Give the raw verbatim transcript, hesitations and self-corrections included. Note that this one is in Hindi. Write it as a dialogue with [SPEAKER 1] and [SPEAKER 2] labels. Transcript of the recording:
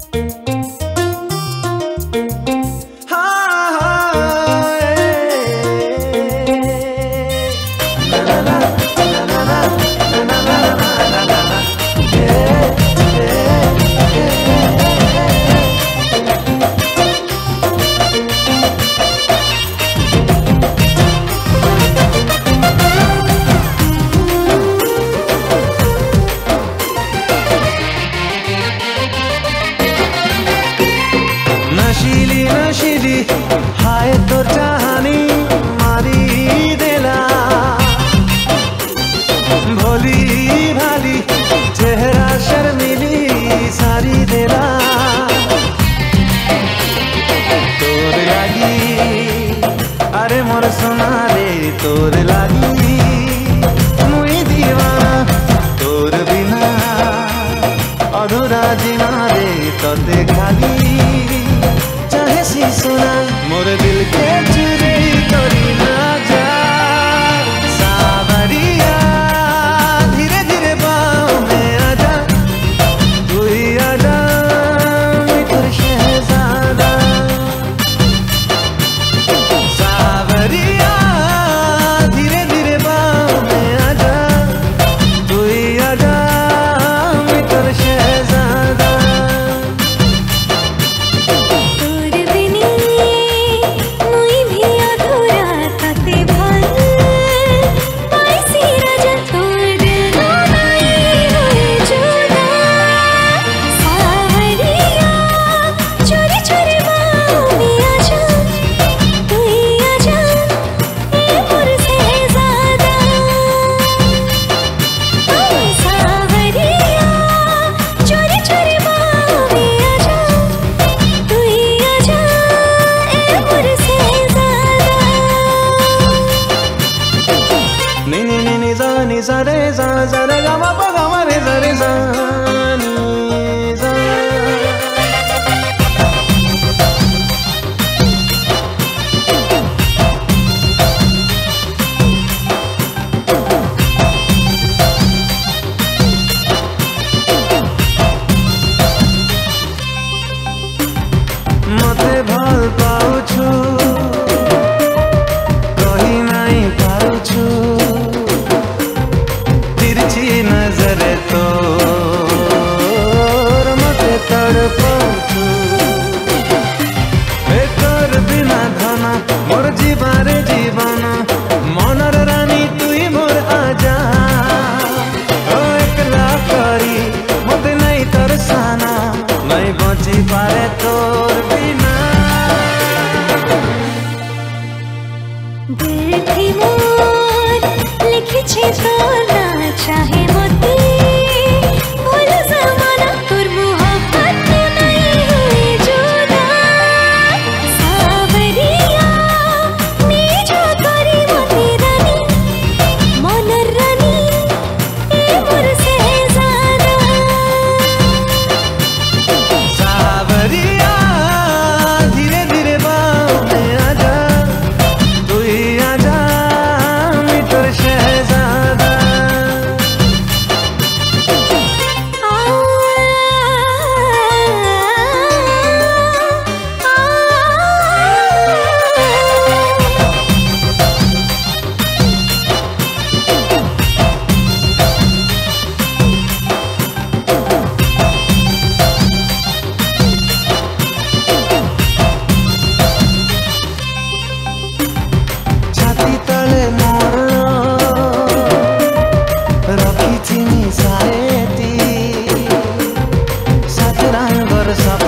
[SPEAKER 1] नशीली नशीली हाय तो चाहनी मारी देला, भोली भाली चेहरा शर्मिली सारी देला। तोर लागी अरे मोर सोना रे तोर लागी मुई दीवाना, तोर बिना अधूरा जीना रे तोते खाली सुना मोर दिल के चुरे करी ना जा। सावरिया धीरे धीरे बाहों में आजा, तू ही आजा मैं तेरा शहजादा। सावरिया धीरे धीरे बाहों में आजा, तू ही आजा मैं तेरा शहजादा। Ni ni ni ni za ni za re za za re ga ma pa ga ma re za re za ni za। मते भल पाउछु कही नहीं पारुछु, नजर तो मते तड़पाउछु। तोर बिना धना मोर जीवारे जीवन, मनर रानी तुई मोर आजा। ओ एकला करी मते नहीं तरसाना, नहीं बची पारे तोर बिना।
[SPEAKER 2] दिल थी मोर लिखी छे तोर ना चाहे मोती भूल जमाना, तोर मोहब्बत नहीं हुई जुदा। सावरिया नी जो करी मोती रानी, मनर रानी ए मोर शहजादा।
[SPEAKER 1] सावरिया धीरे धीरे बाहों में आजा, तू ही आजा मैं तेरा शहजादा। छाती तले मोर रखी थी साएती, सात रंगर सब